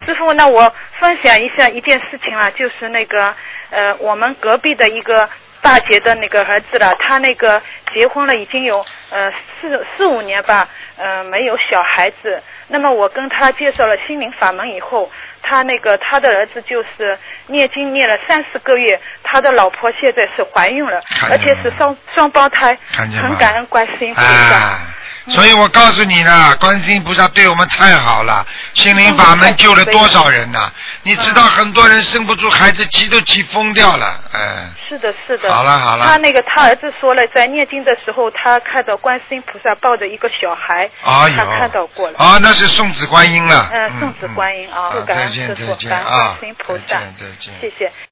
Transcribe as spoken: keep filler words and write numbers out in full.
师傅，那我分享一下一件事情啊，就是那个呃，我们隔壁的一个大姐的那个儿子了，他那个结婚了已经有呃四四五年吧，呃没有小孩子。那么我跟他介绍了心灵法门以后，他那个他的儿子就是念经念了三四个月，他的老婆现在是怀孕了，而且是双双胞胎，很感恩观世音菩萨。 啊所以我告诉你呢，观世音菩萨对我们太好了，心灵法门救了多少人呢？你知道很多人生不出孩子，急都急疯掉了，嗯。 是的，是的。 好了好了。 他那个他儿子说了，在念经的时候，他看到观世音菩萨抱着一个小孩， 哦、 他看到过了。 哦，那是送子观音了。 嗯，送子观音啊， 嗯、 感恩师师父， 感恩观世音菩萨， 再见再见， 谢谢。